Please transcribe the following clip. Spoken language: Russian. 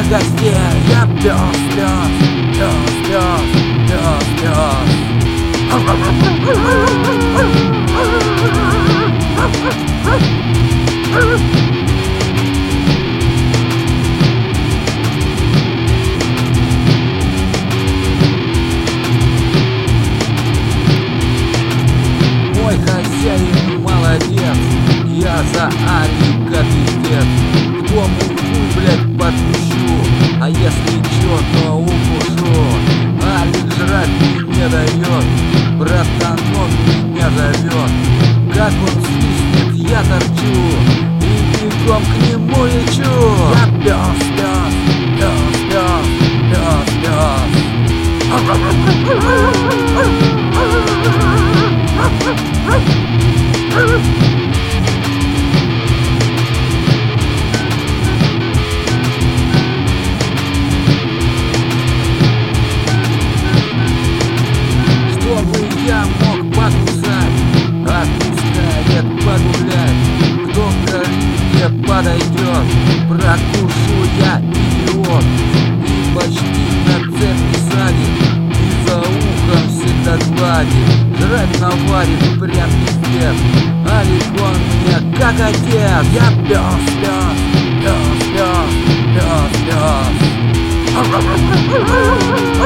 гостей. Я пес, пес, пес, пес, пес, пес. Мой хозяин молодец, я за Али как пиздец. К дому блядь подпущу, а если чё, то укушу. Алик жрать не дает, братан он меня зовет. Как он свистнет, я торчу и бегом к нему лечу. Я пес, пес, пес, пес, пес, пес. Чтобы я мог покусать, отпускает погулять. Кто ко мне подойдет, прокушу я идиот. И почти на цепи садит, и за ухом всегда гладит. Жрать наварит прям пиздец, Алик он мне как отец. Я пес, пес, пес, пес, пес, пес.